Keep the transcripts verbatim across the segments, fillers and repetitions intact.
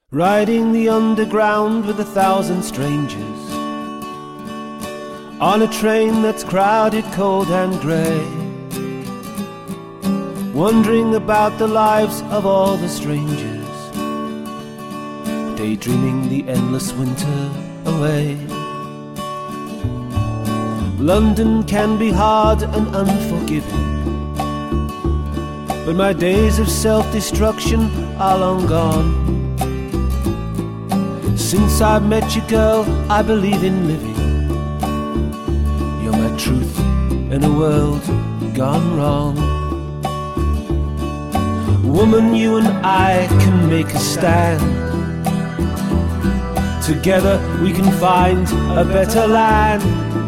Riding the underground with a thousand strangers, on a train that's crowded, cold and grey, wondering about the lives of all the strangers, daydreaming the endless winter away. London can be hard and unforgiving, but my days of self-destruction are long gone. Since I've met you, girl, I believe in living. You're my truth in a world gone wrong. Woman, you and I can make a stand. Together we can find a better land.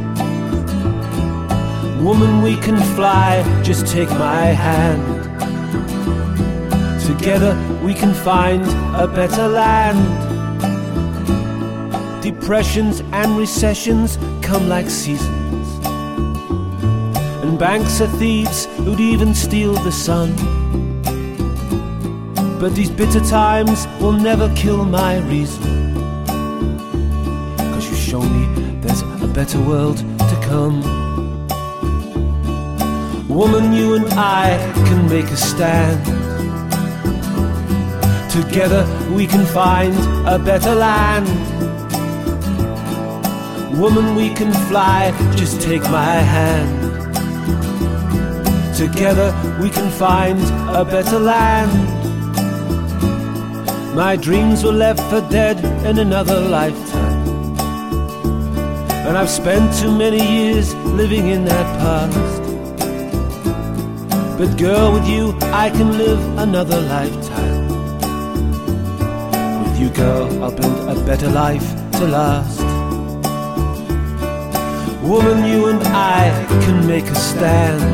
Woman, we can fly, just take my hand. Together we can find a better land. Depressions and recessions come like seasons, and banks are thieves who'd even steal the sun. But these bitter times will never kill my reason, 'cause you show me there's a better world to come. Woman, you and I can make a stand. Together we can find a better land. Woman, we can fly, just take my hand. Together we can find a better land. My dreams were left for dead in another lifetime, and I've spent too many years living in that past. But girl, with you I can live another lifetime. With you, girl, I'll build a better life to last. Woman, you and I can make a stand.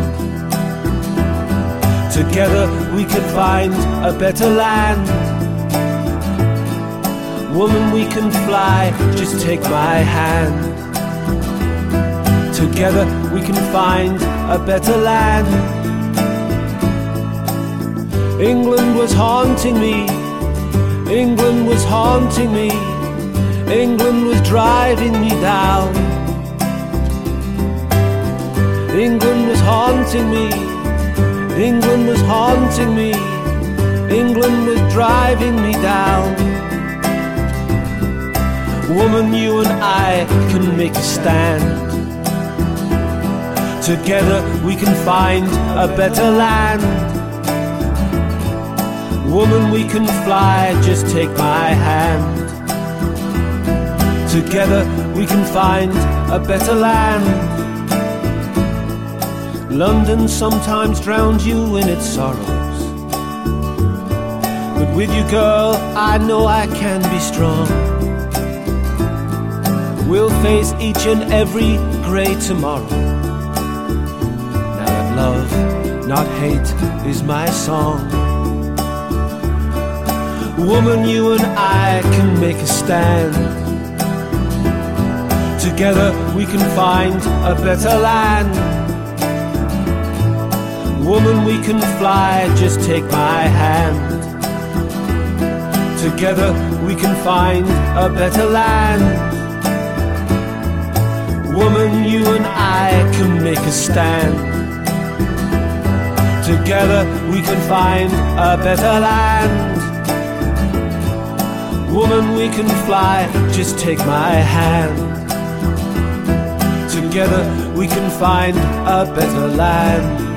Together we can find a better land. Woman, we can fly, just take my hand. Together we can find a better land. England was haunting me, England was haunting me, England was driving me down. England was haunting me, England was haunting me, England was driving me down. Woman, you and I can make a stand. Together we can find a better land. Woman, we can fly, just take my hand. Together we can find a better land. London sometimes drowns you in its sorrows, but with you, girl, I know I can be strong. We'll face each and every grey tomorrow. Now that love, not hate, is my song. Woman, you and I can make a stand. Together we can find a better land. Woman, we can fly, just take my hand. Together we can find a better land. Woman, you and I can make a stand. Together we can find a better land. Woman, we can fly, just take my hand. Together we can find a better land.